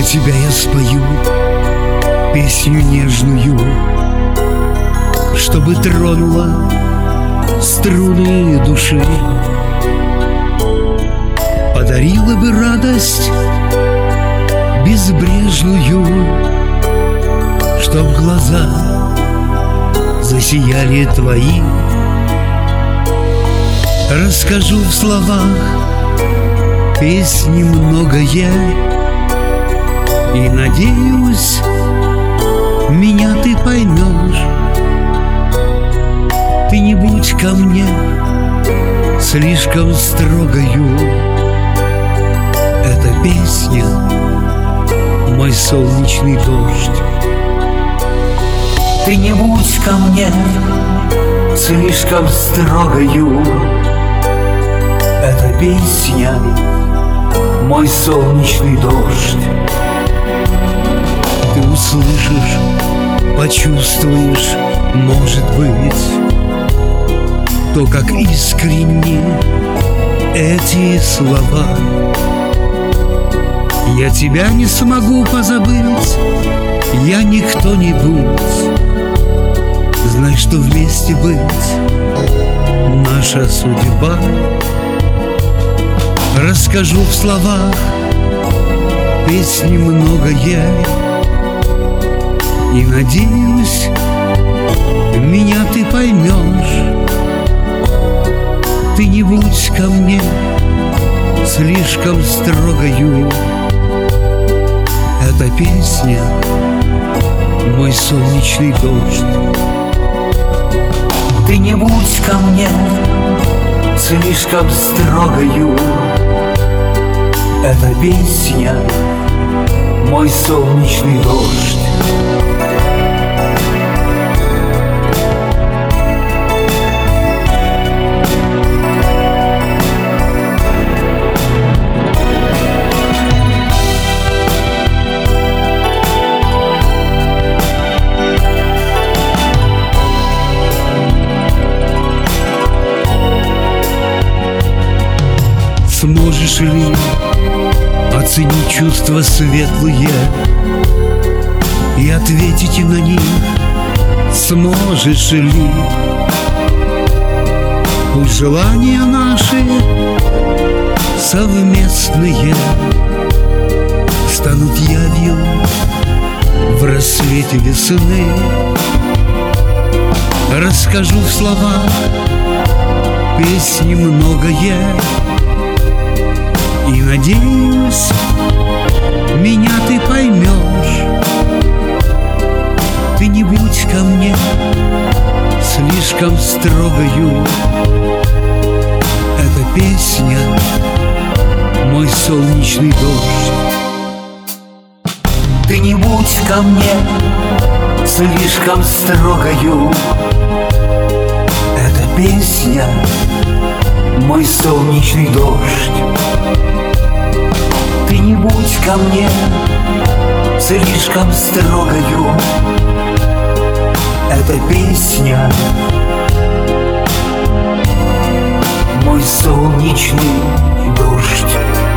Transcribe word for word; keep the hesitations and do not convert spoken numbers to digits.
Для тебя я спою песню нежную, чтобы тронула струны души, подарила бы радость безбрежную, чтоб глаза засияли твои. Расскажу в словах песни многое, и надеюсь, меня ты поймешь. Ты не будь ко мне слишком строгою. Эта песня — мой солнечный дождь. Ты не будь ко мне слишком строгою. Эта песня — мой солнечный дождь. Ты услышишь, почувствуешь, может быть, то, как искренне эти слова. Я тебя не смогу позабыть, я не кто-нибудь. Знай, что вместе быть наша судьба. Расскажу в словах песни многое, и надеюсь, меня ты поймешь. Ты не будь ко мне слишком строгою. Эта песня — мой солнечный дождь. Ты не будь ко мне слишком строгою. Эта песня — мой солнечный дождь. Сможешь ли оценить чувства светлые и ответить на них? Сможешь ли? Пусть желания наши совместные станут явью в рассвете весны. Расскажу в словах песни многое, и надеюсь, меня ты поймешь. Ты не будь ко мне слишком строгою. Эта песня — мой солнечный дождь. Ты не будь ко мне слишком строгою. Эта песня — мой солнечный дождь. Ты не будь ко мне слишком строгою. Эта песня — мой солнечный дождь.